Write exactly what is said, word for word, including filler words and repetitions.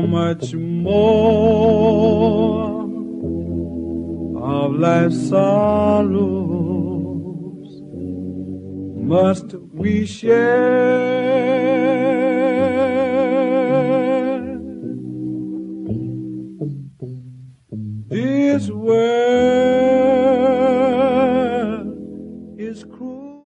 much more of life's sorrows must we share? This world